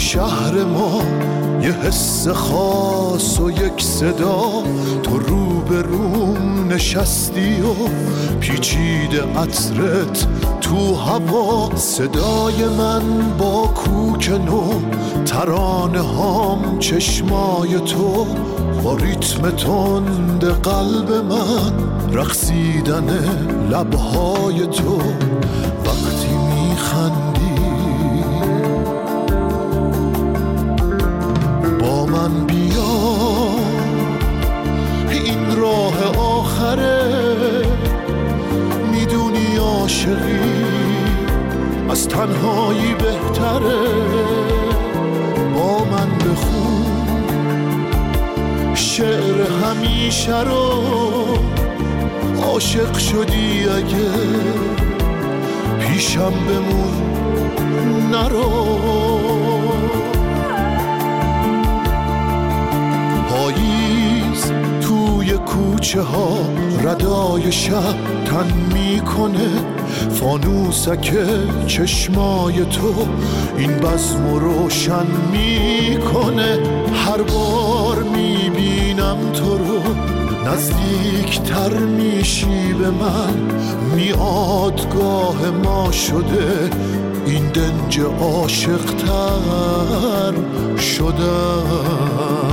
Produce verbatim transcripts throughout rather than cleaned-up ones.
شهر ما یه حس خاص و یک صدا، تو رو به روم نشستی و پیچیده عطرت تو هوا. صدای من با کوک نو، ترانه هام چشمای تو، با ریتم تند قلب من رقصیدن لبهای تو. وقتی میخندی با من بیا، این راه آخره، میدونی عاشقی از تنهایی بهتره. با من بخون شعر همیشه رو، عاشق شدی اگه پیشم بمون نرو. پاییز توی کوچه ها ردای شب تن میکنه، فانوسک چشمای تو این بزم روشن میکنه. هر بار میبینم تو رو نزدیکتر میشی به من، میادگاه ما شده این دنج عاشق‌تر شدن.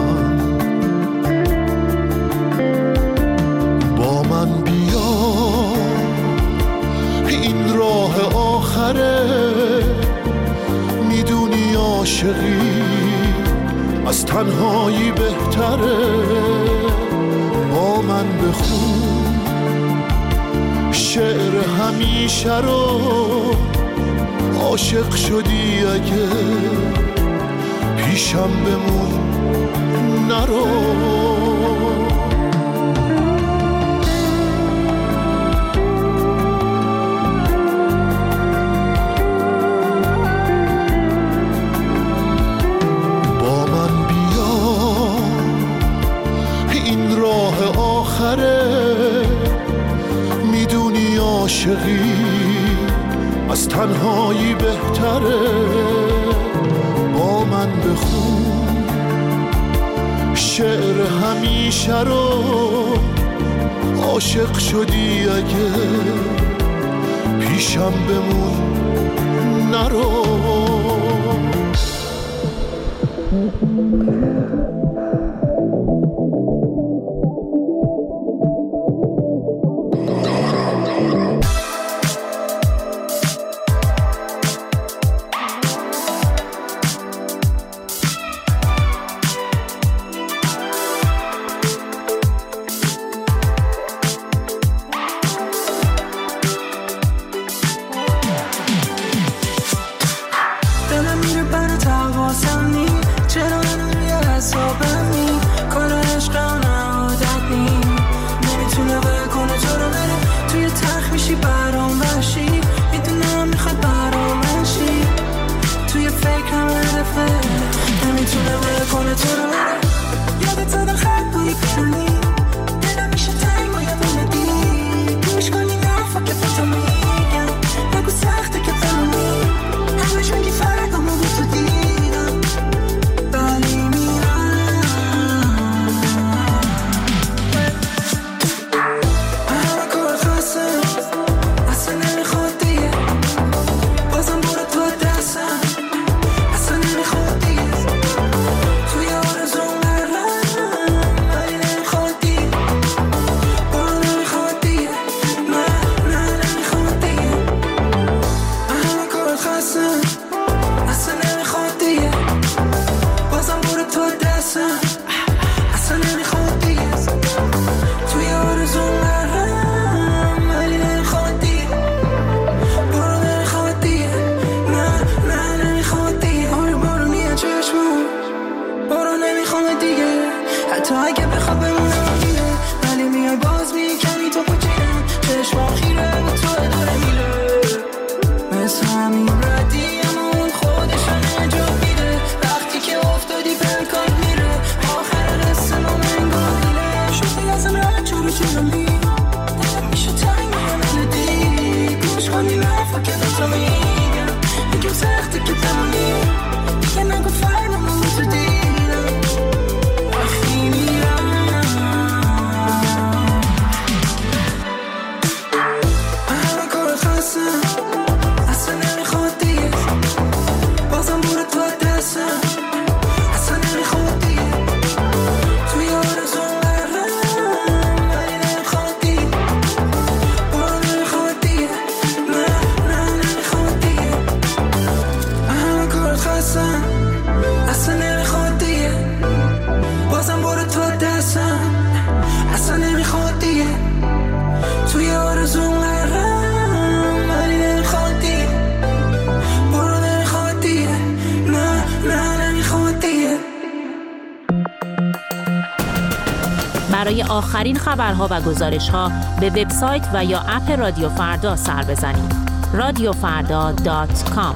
با من بیا این راه آخره، میدونی عاشقی از تنهایی بهتره. با من بخون شعر همیشه رو، عاشق شدی اگه پیشم بمون نرو. میدونی عاشقی از تنهایی بهتره. با من بخون شعر همیشه رو، عاشق شدی اگه پیشم بمون نرو. توی آرزوم برای آخرین خبرها و گزارش‌ها به وبسایت و یا اپ رادیو فردا سر بزنید. رادیو فردا دات کام.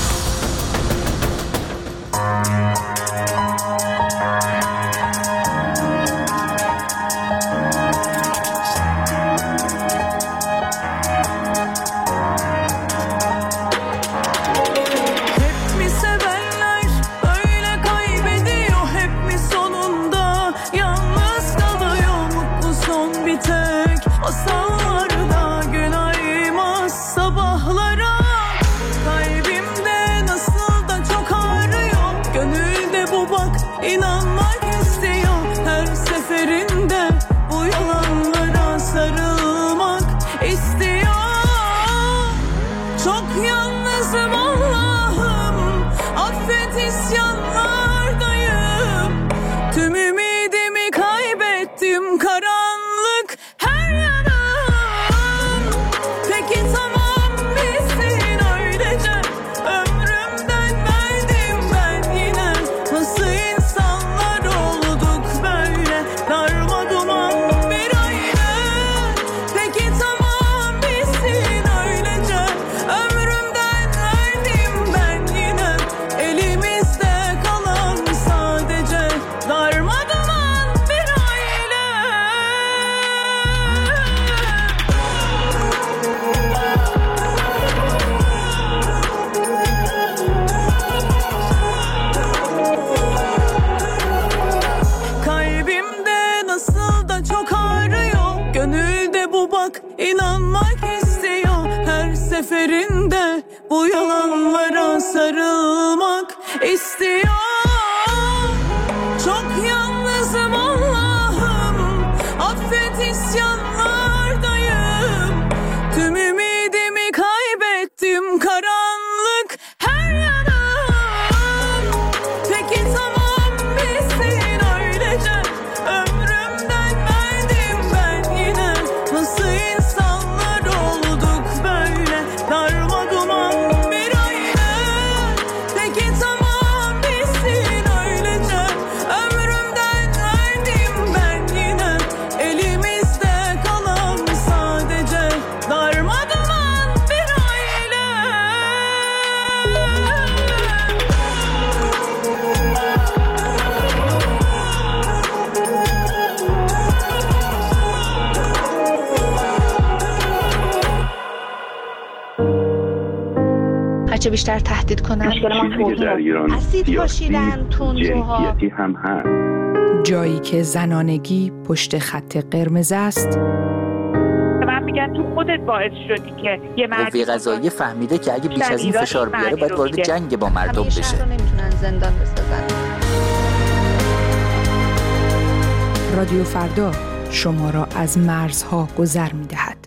seferinde bu yalanlara sarılmak istiyor. Çok yalnızım Allah'ım, affet isyanlardayım. Tüm ümidimi kaybettim, karanlık her yanım. Peki tamam bitsin öylece, ömrümden verdim ben yine. Nasıl insanlar olduk böyle, darma duman bir aile. Peki tamam bitsin öylece, ömrümden verdim ben yine. Elimizde kalan sadece darma duman bir aile. هرچه بیشتر تهدید کنن چیزی که در ایران اسید پاشیدن، تندروها، جنسیتی هم هست. جایی که زنانگی پشت خط قرمز است. من میگن تو خودت باعث شدی که یه مرد قوه قضاییه فهمیده که اگه بیش از این فشار بیاره باید وارد جنگ با مردم همه بشه. شهر رو نمیتونن زندان بسازن. رادیو فردا شما را از مرزها گذر می‌دهد.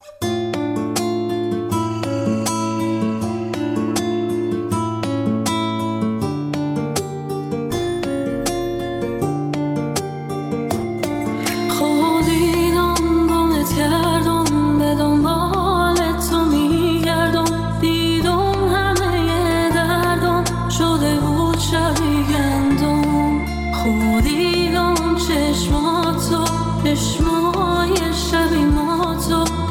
خودیدم گمت کردم به دنبال تو میگردم دیدم همه دردم شده بود شبیه گندم خودیدم چشماتو چشمای شبیه ما تو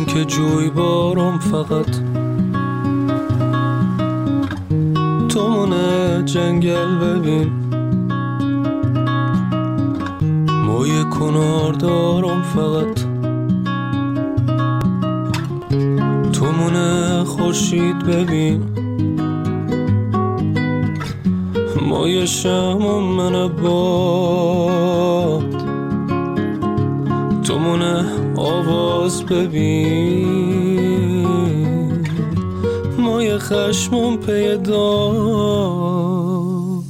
که جوی بارم فقط تو مونه جنگل ببین موی کنار دارم فقط تو مونه خورشید ببین موی شمم من باد تو مونه آواز ببین موی خشمم پیداد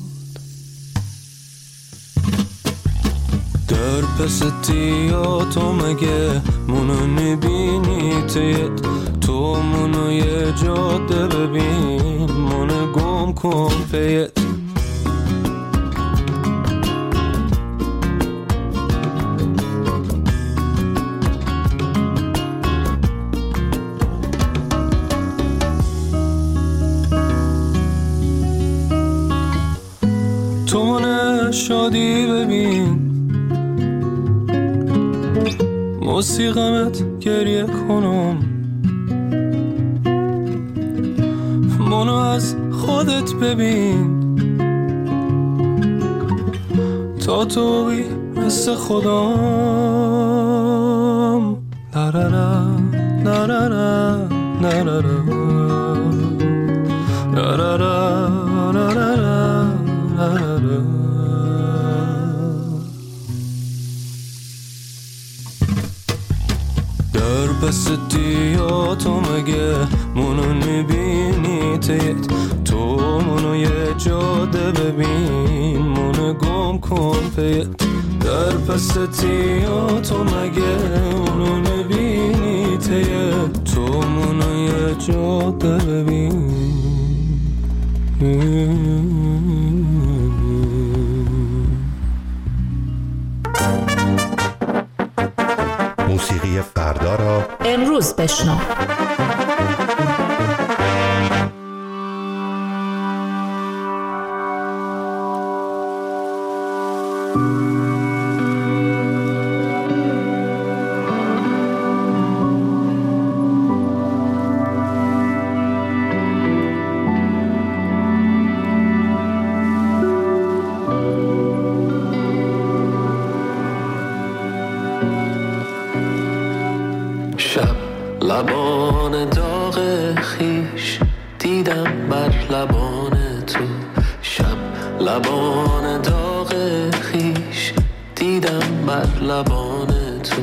در پس تیاتو مگه منو نبینی تیت تو منو یه جاده ببین منو گم کن پیت شادی ببین موسیقمت گریه کنم منو از خودت ببین تا توی مثل خودم نرارا نرارا نرارا نرارا نرارا نرارا در پس دیاتو مگه منو نبینی تیت تو منو یه جاده ببین منو گم کن پیت در پس دیاتو مگه منو نبینی تیت تو منو یه جاده ببین موسیقی فردا را امروز بشنو. لبان داغ خیش دیدم بر لبان تو شب لبان داغ خیش دیدم بر لبان تو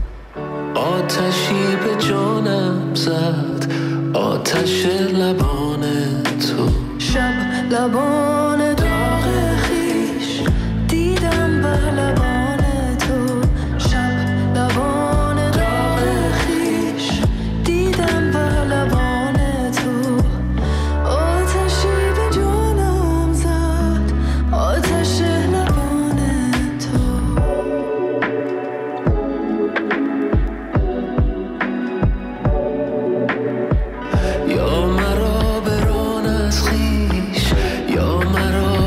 آتشی به جانم زد آتش لبان تو شب لبان داغ خیش دیدم بر لبان تو شب لبان یا مرا بران از خویش یا مرا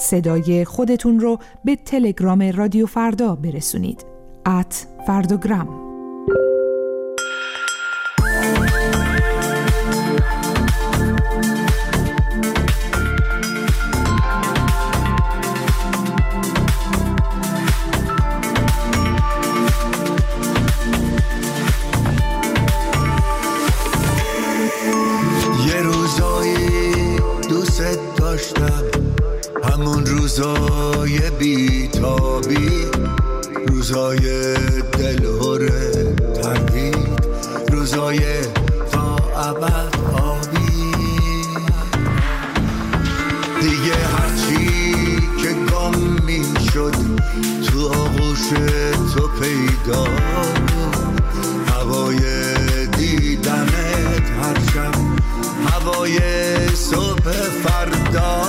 صدای خودتون رو به تلگرام رادیو فردا برسونید. ات فردوگرام. همون روزای بیتابی، روزای دلهور تردید، روزای تا ابد آبی. دیگه هرچی که گم می شد تو آغوش تو پیدا، هوای دیدنت هر شب، هوای صبح فردا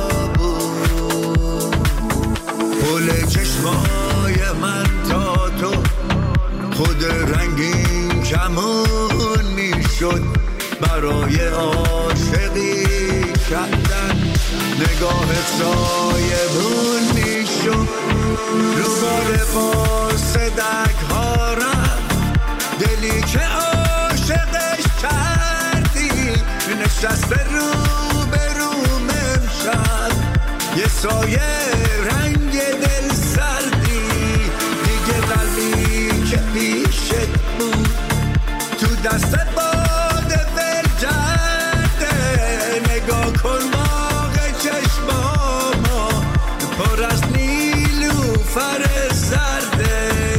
بود. پل چشمای من تا تو خود رنگین کمون می شد، برای عاشقی کردن نگاه سایبون می شد. رو بار با صدق ها رفت دلی که عاشقش کردی، نشسته رو به روم امشب یه سایه رنگ دل سردی. دیگه قلبی که پیشت بود تو دستت باده ول کرده، نگاه کن باغ چشمامو پر از نیلوفر زرده.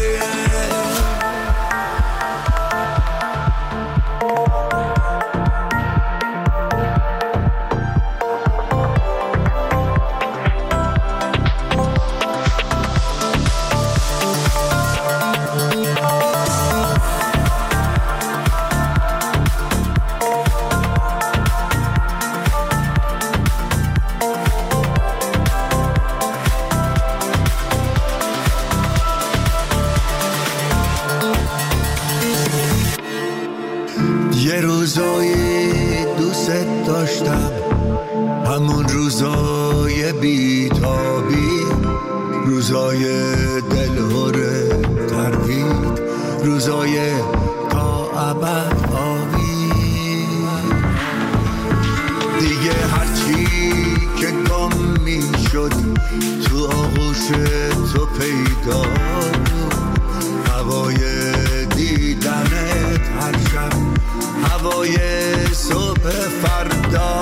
یه روزایی دوست داشتم، همون روزای بیتابی، روزای دلهور تردید، روزای تا ابد آبی. دیگه هرچی که گم می شد تو آغوش تو پیدا، هوای دیدنت هر شب، هوای صبح فردا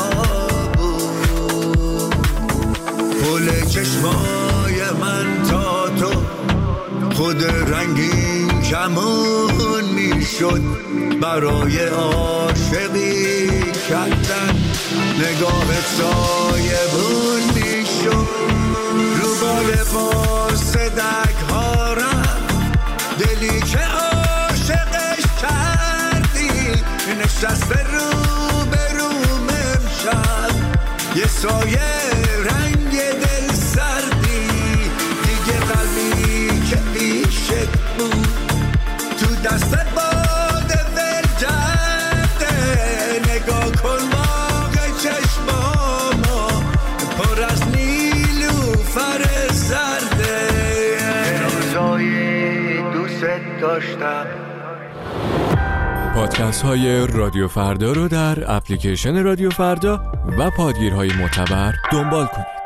بود. پل چشمای من تا تو خود رنگین کمون می شد، برای عاشقی کردن نگاه سایبون می شد. رو بال با صدق ها رفت دلی که عاشقش کردی، نشسته رو به روم امشب یه سایه رنگ دل سردی. دیگه قلبی که پیشت بود تو دستت باده ول کرده، نگاه کن باغ چشمامو پر از نیلوفر زرده. روزایی دوست داشتم. پادکست های رادیو فردا رو در اپلیکیشن رادیو فردا و پادگیرهای معتبر دنبال کنید.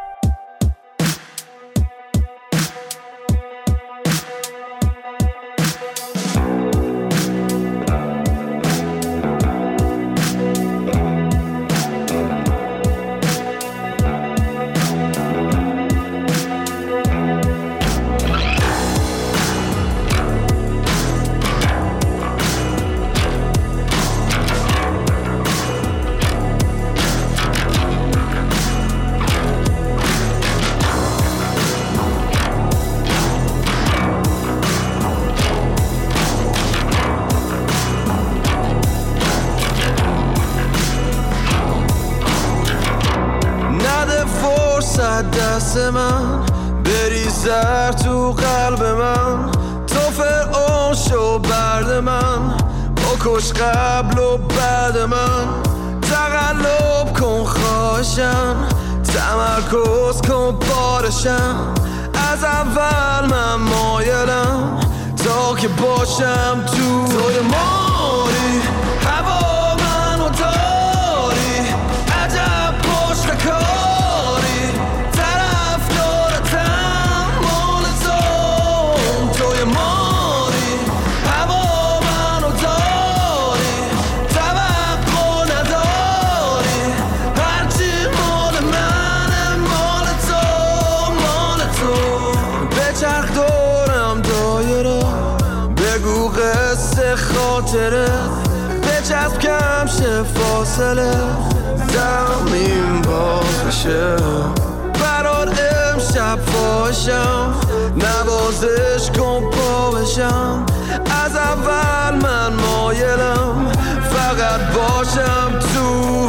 دست من بریزر تو قلب من، تو فرعون شو برد من، بکش قبل و بعد من، تقلب کن خواهشم، تمرکز کن بارشم، از اول من مایلم تا که باشم تو توی ماری، هوا منو داری، عجب پشت کاری، طرف دارتم مال تو توی ماری، هوا منو داری، توقع نداری، هرچی مال منه مال تو مال تو. بچرخ دورم دایره، بگو قصه خاطره، بچسب کم شه فاصله، زمین باز بشه برات امشب فاشم، نوازش کن پا بشم، از اول من مایلم فقط باشم تو.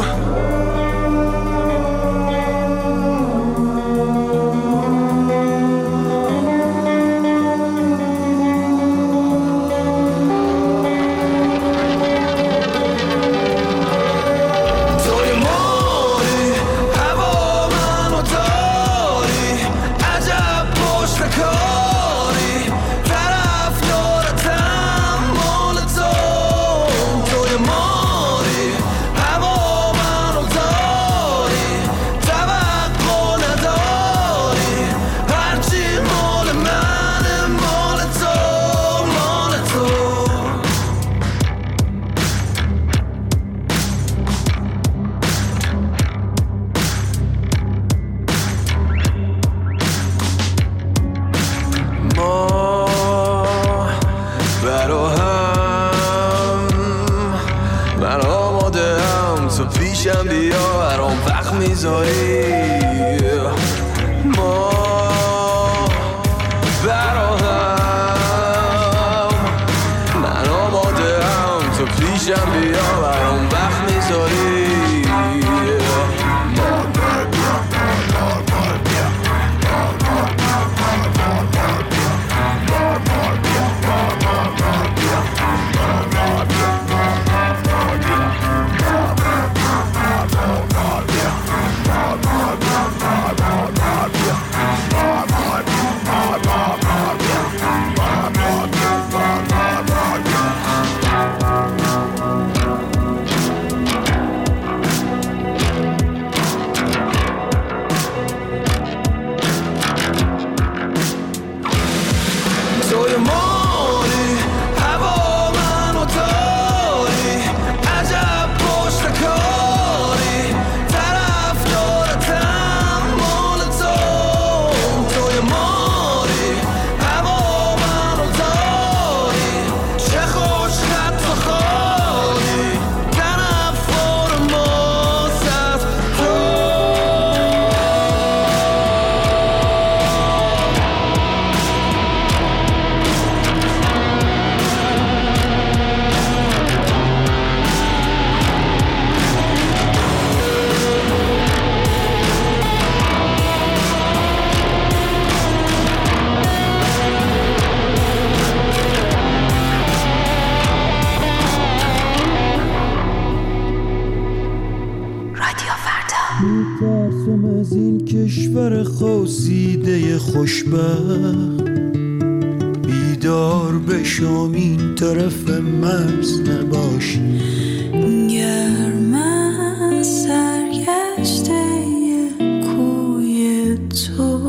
ما براهم من آماده هم تو پیشم بیا برام وقت میذاری. میترسم از این کشور خواسیده خوشبخت، بیدار بشم این طرف مرز نباشی، گرم از سرگشته کوی تو،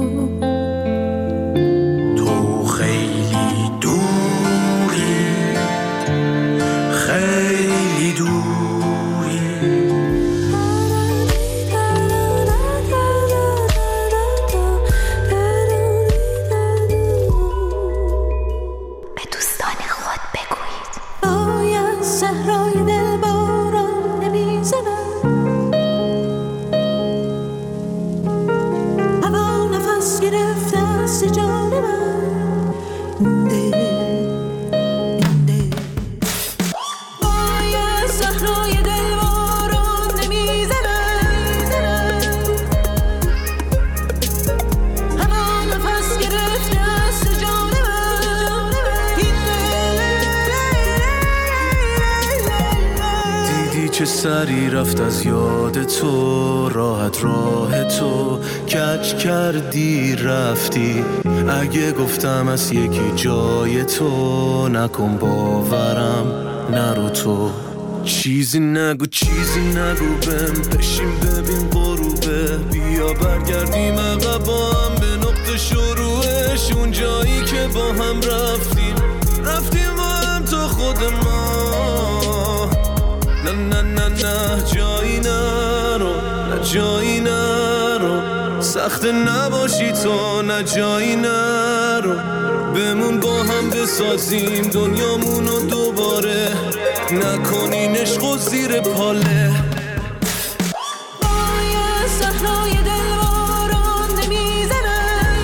تو خیلی دوری خیلی دوری. صحرای دل چه سری رفت از یاد تو، راحت راه تو کج کردی رفتی. اگه گفتم از یکی جای تو، نکن باورم نرو تو. چیزی نگو چیزی نگو بهم، بشین ببین غروبه. بیا برگردیم عقب با هم به نقطه شروعش، اون جایی که با هم رفتیم رفتیم با هم تا خود ما. نه نه نه نه جایی نرو، نه جایی نرو، سخت نباشی تو، نه جایی نرو. بمون با هم بسازیم دنیامونو دوباره، نکنین عشق و زیر پاله. پای صحرای دل باران نمیزنه،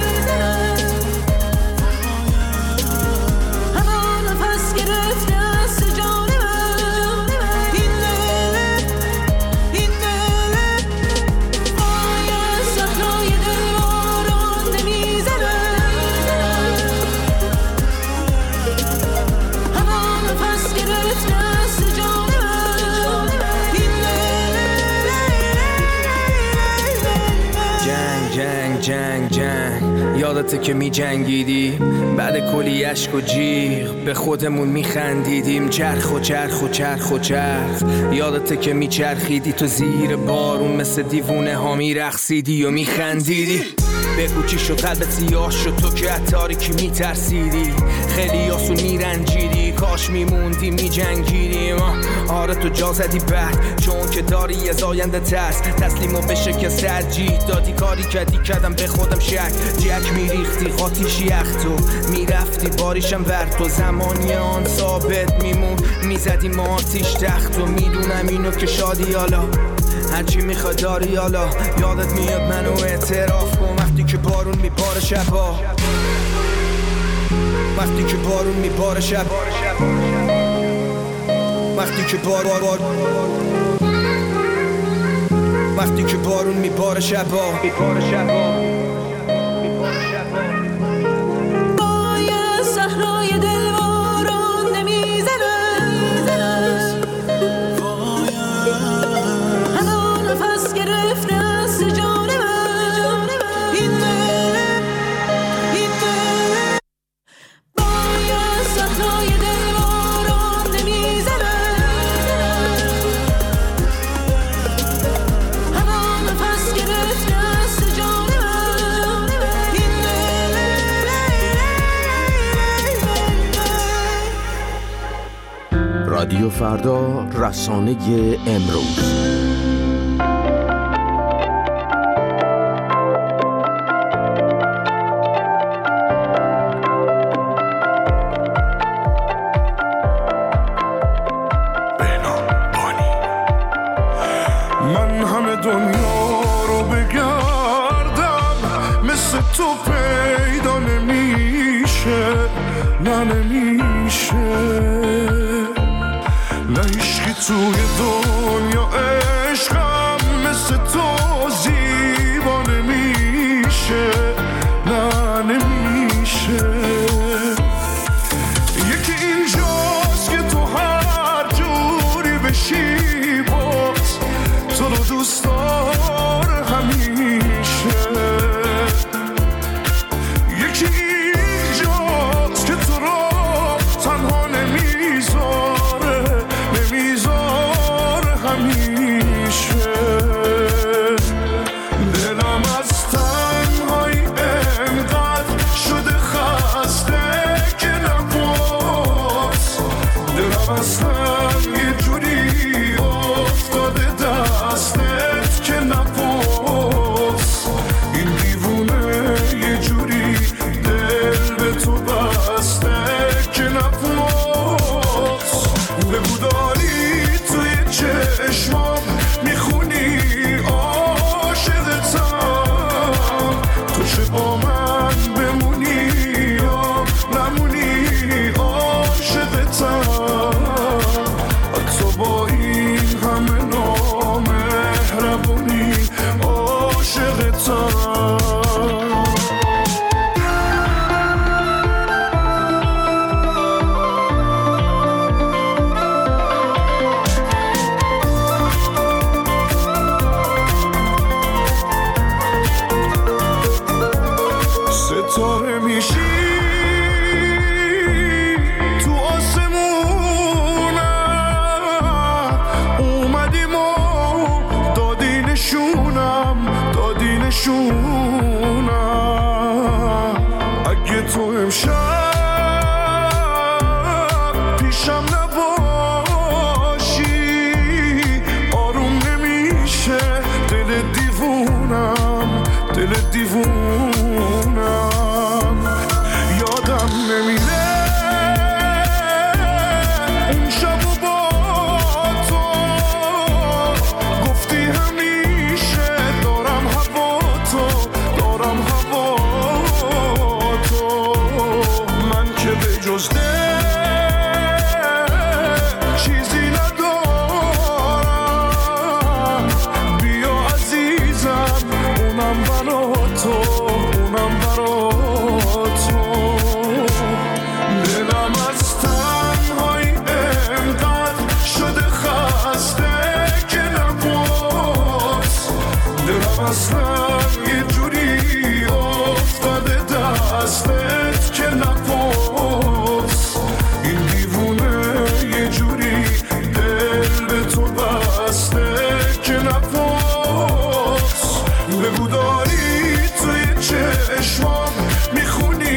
هوا نفس گرفته از جان من. این دل این دل پای صحرای دل باران نمیزنه، هوا نفس گرفته از جان من. این جنگ جنگ جنگ جنگ یادته که می جنگیدی بعد کلی عشق و جیغ به خودمون می خندیدیم. چرخ و چرخ و چرخ و چرخ یادته که می چرخیدی تو زیر بارون، مثل دیوونه ها می رقصیدی و می خندیدی. بگو چی شد قلبت سیاه شد تو که از تاریکی می ترسیدی، خیلی آسون می رنجیدی، کاش می موندی می جنگیدیم. آره تو جا زدی بعد، چون که داری از آینده ترس، تسلیمو به شکست ترجیح دادی. کاری کردی کردم به خودم شک، جک می ریختی قاتیش یخ تو می رفتی باریشم ور تو. زمانی آن ثابت میمون می زدی ما آتیش تخت و میدونم اینو که شادی حالا هرچی میخواد داری حالا. یادت میاد منو اعتراف کن وقتی که بارون میباره شبا، وقتی که بارون میباره شب، وقتی که بار بار وقتی که بارون میباره شبا، میباره شبا. پای صحرای دل باران نمیزنه، هوا نفس گرفته از جان من. این دل این دل پای صحرای دل باران نمیزنه، هوا نفس گرفته از جان من. این دل رادیو فردا، رسانه امروز. من همه دنیا رو بگردم، مثل تو پیدا نمیشه، نه نمیشه. نه عشقی توی دنیا عشقم مثل تو زیبا نمیشه، نه نمیشه. یکی اینجاست که تو هر جوری بشی باز تو رو دوست داره همیشه. یکی اینجاست که تو رو تنها نمیذاره، نمیذاره همیشه. دلم از تنهایی انقدر شده خسته که نباز، دلم اصلا یه جوری افتاده دستت که نباز. این دیوونه یه جوری دل به تو بسته که نباز. بگو داری توی چشمام میخونی عاشقتم، تو چه با من بمونی یا نمونی عاشقتم. دیوونم یادم نمیره اون شب و با تو گفتی همیشه دارم هوا تو دارم هوا تو من که به جز ده چیزی ندارم بیا عزیزم اونم برا تو اونم برا تو دلم از تنهایی انقدر شده خسته که نباز دلم اصلا یه جوری افتاده دستت که نباز این دیوونه یه جوری دل به تو بسته که نباز بگو داری توی چشمام میخونی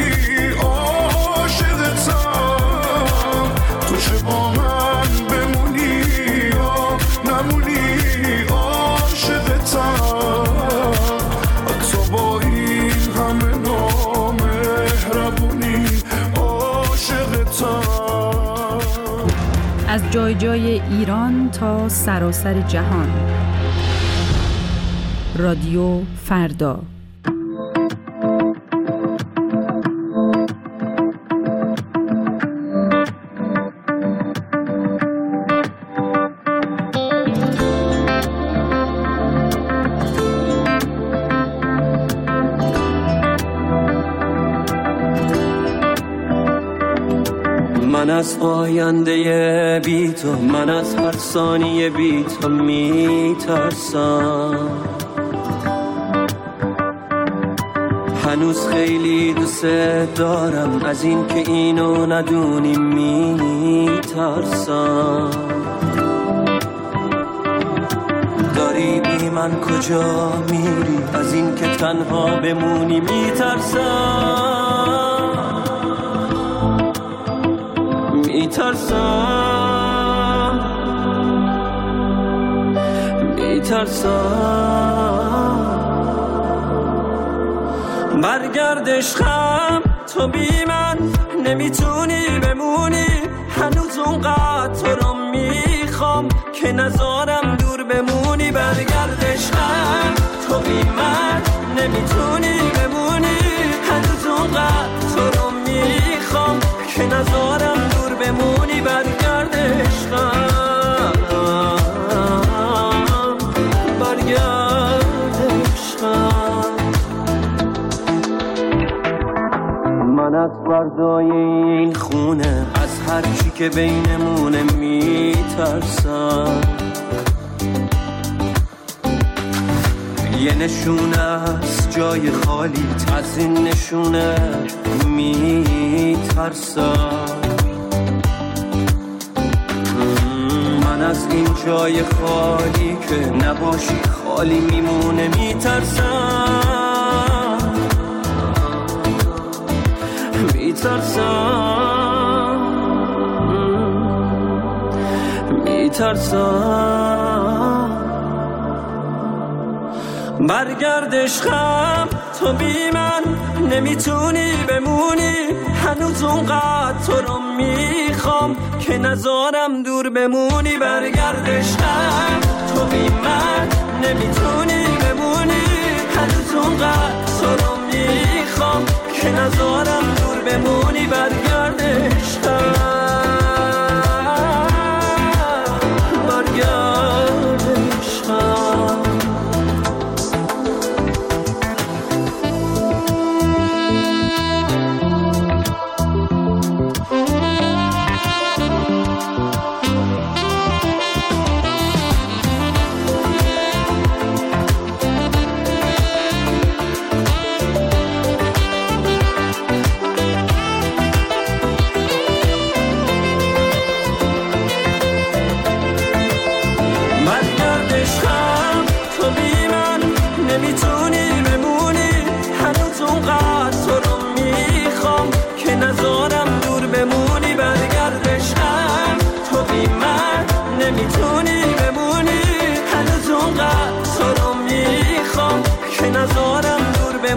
عاشقتم تو چه با من بمونی یا نمونی عاشقتم حتی با این همه نامهربونی عاشقتم. از جای جای ایران تا سراسر جهان، رادیو فردا. من از آینده بی تو، من از هر ثانیه بی تو میترسم. هنوز خیلی دوست دارم، از این که اینو ندونی میترسم. داری بی من کجا میری، از این که تنها بمونی میترسم. میترسم میترسم برگرد عشقم، تو بی من نمیتونی بمونی. هنوز اونقدر تو رو میخوام که نذارم دور بمونی. برگرد عشقم، تو بی من نمیتونی بمونی. هنوز اونقدر تو رو میخوام که نذارم دور بمونی. برگرد عشقم، برگرد عشقم. من از فردای این خونه، از هر چی که بینمونه میترسم. یه نشونه از جای خالی، از این نشونه میترسم. من از این جای خالی که نباشی خالی میمونه میترسم. میترسم میترسم برگرد عشقم، تو بی من نمیتونی بمونی. هنوز اونقدر تو رو میخوام که نذارم دور بمونی. برگرد عشقم، تو بی من نمیتونی بمونی. هنوز اونقدر تو رو میخوام که نذارم دور بمونی. برگرد عشقم، برگرد عشقم. نمیتونی بمونی. هنوز اونقدر تو رو میخوام که نذارم دور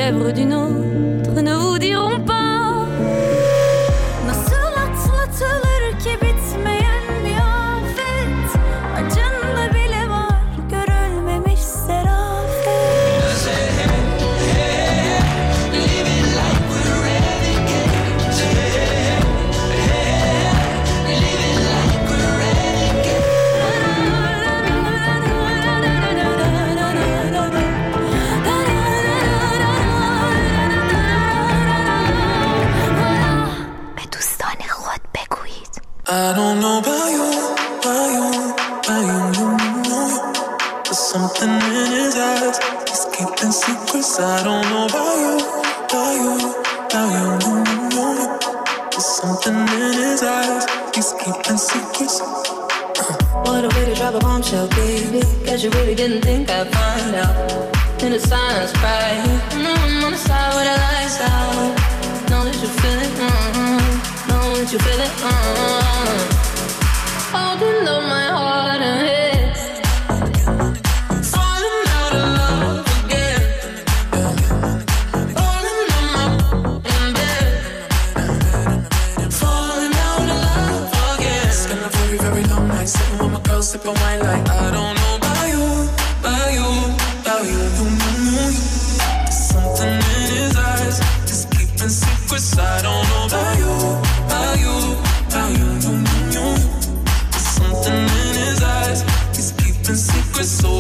lèvres d'une autre ne vous diront pas. Nasıl atlatılır ki bitmeyen bir afet, acında bile var görülmemiş serafet. Living like we're renegades. Living like we're renegades. به دوستان خود بگویید. I don't know about you, about you, about you, you know. There's something in his eyes, he's keeping secrets. I don't know about you, about you, about you, you know. There's something in his eyes, he's keeping secrets. What a way to drop a bombshell, baby. Guess you really didn't think I'd find out. In the silence, right? No, I'm on the side where the lights out. Know that you feel it, mm-hmm. Know that you feel it, mm-hmm. Holding up my heart and head. Falling out of love again. Falling on my in bed. Falling out of love again. It's been a very, very long night, sitting with my girl, sipping wine like I don't know about you, about you, about you, you know. There's something in his eyes, he's keeping secrets. I don't know about you, about you, about you, you know. There's something in his eyes, he's keeping secrets. So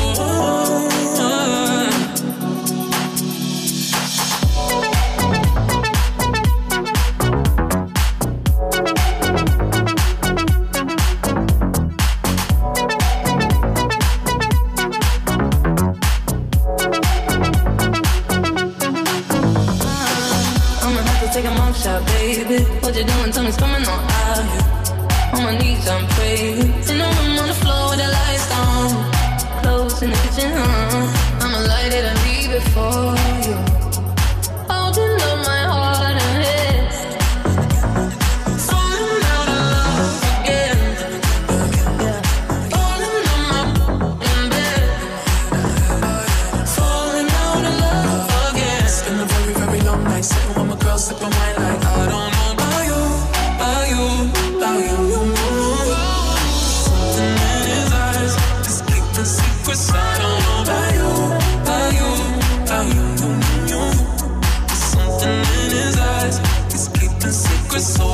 baby, what you doing? Tell me's coming on out here. On my knees, I'm praying. In the room on the floor with the lights down. Close in the kitchen, huh? I'ma light it and leave it for you. Holding up my heart and head. Falling out of love again. Yeah. Falling on my in bed. Falling out of love again. it's been a very, very long night, sitting with my girl, sipping wine like I don't know about you, about you, about you, you know. Something in his eyes, he's keeping secrets. I don't know about you, about you, about you, you know. There's something in his eyes, he's keeping secrets. So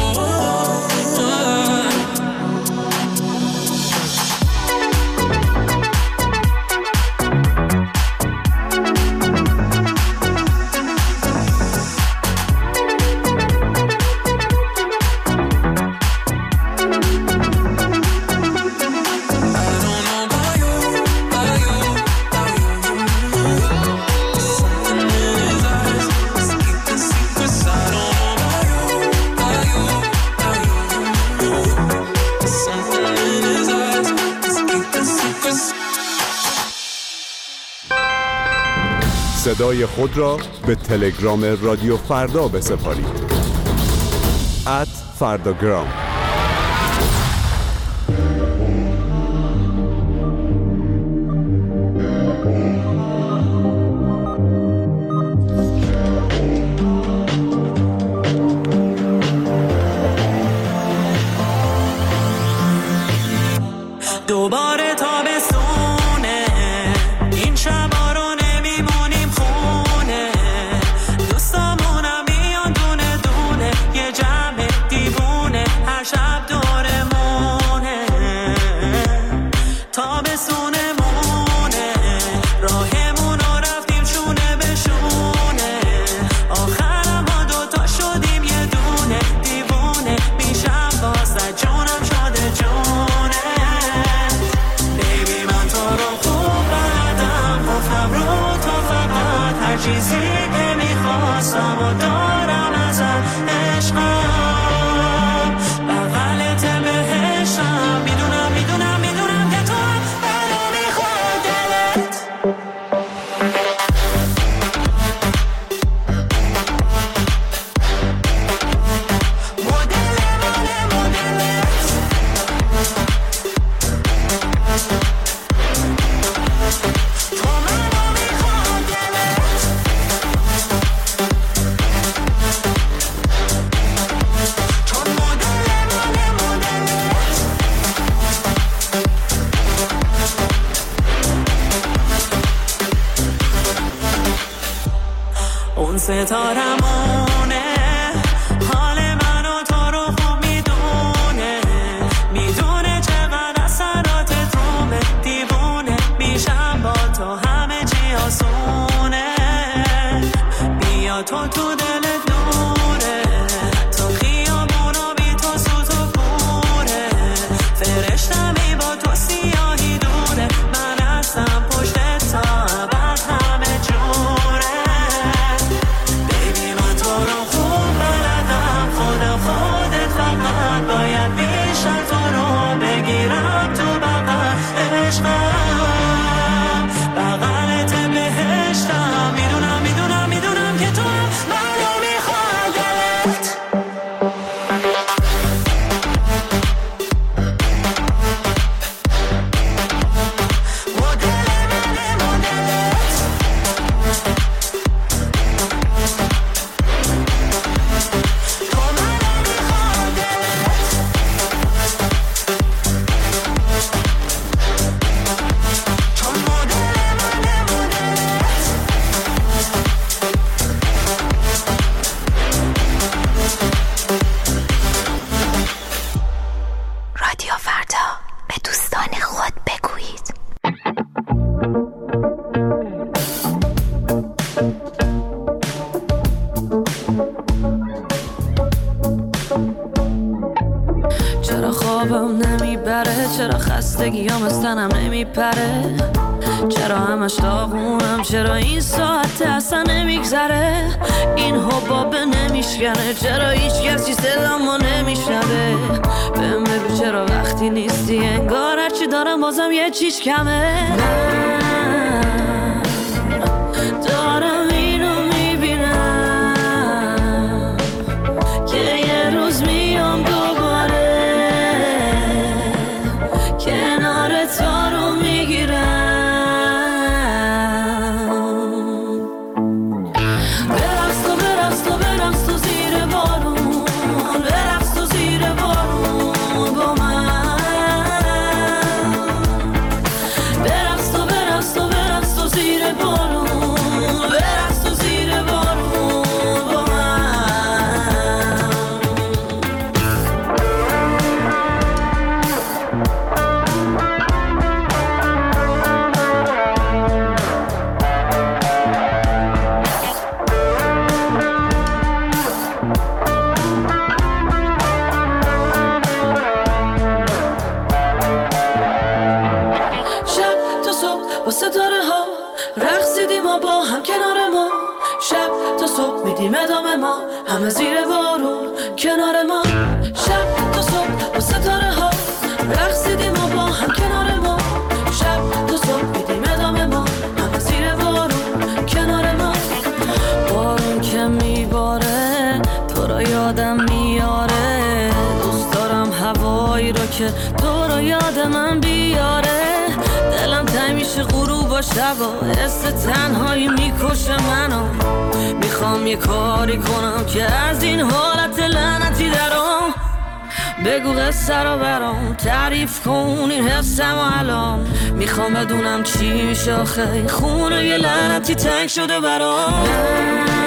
صدای خود را به تلگرام رادیو فردا بسپارید. ات فرداگرام. دوباره تابستونه، این شبا رو نمیمونیم خونه، دوستامونم میان دونه دونه، یه جمع دیوونه هر شب دورمونه. تابستونمونه، راهمون رو رفتیم شونه به شونه، آخرم ما دوتا شدیم یه دونه، دیوونه میشم بازد جونم شده جونه. چیزی که میخواستم و دارم ازت عشقم، بغلت بهشتم، میدونم میدونم میدونم که تو هم منو میخواد دلت. مدل مال مدلت، تو منو میخواد دلت. اون ستارمونه حال من و تو رو خوب میدونه، میدونه چقدر اثرات تو به دیوونه میشم با تو همه چی آسونه. بیا تو تو دل دوره، تو خیابون و بی تو سوت و کوره، فرشتمی با تو سیاهی دوره، من هستم پشت تا ابد همه جوره. بیبی من تو رو خوب بلدم، خود خودت فقط باید بیشتر تو رو بگیرم تو بغل عشقم، بغلت بهشتم، میدونم میدونم میدونم که تو منو میخوادت. رادیو فردا، به دوستان خود بگویید. چرا خوابم نمیبره، چرا خستگیام از تنم نمیپره، چرا همش داغونم، چرا این ساعت اصلا نمیگذره، این حباب نمیشکنه، چرا هیچ کسی صدامو نمیشنوه. بهم بگو چرا وقتی نیستی انگار هرچی دارم بازم یه چیز کمه. من دارم اینو میبینم که یه روز میام دوباره کنار تا رو میگیرم. برقص تو برقص تو برقص تو زیر بارون، برقص تو زیر بارون با من، برقص تو برقص تو برقص تو زیر بارون، برقص تو زیر بارون با من. شب تا صبح با ستاره ها رقصیدیم ما با هم کنار ما، شب تا صبح میدیم ادامه ما همه زیر بارون کنار ما، شب تا صبح با ستاره ها رقصیدیم ما با هم کنار ما، شب تا صبح میدیم ادامه ما همه زیر بارون کنار ما. بارون که میباره تو رو یادم میاره، دوست دارم هوایی رو که تو رو یاد من بیاره، دلم تنگ میشه غروب و شبا، حس تنهایی میکشه منو، میخوام یه کاری کنم که از این حالت لعنتی درام. بگو قصه رو برام تعریف کن این حسم و الان، میخوام بدونم چی میشه آخه خونه یه لعنتی تنگ شده برام.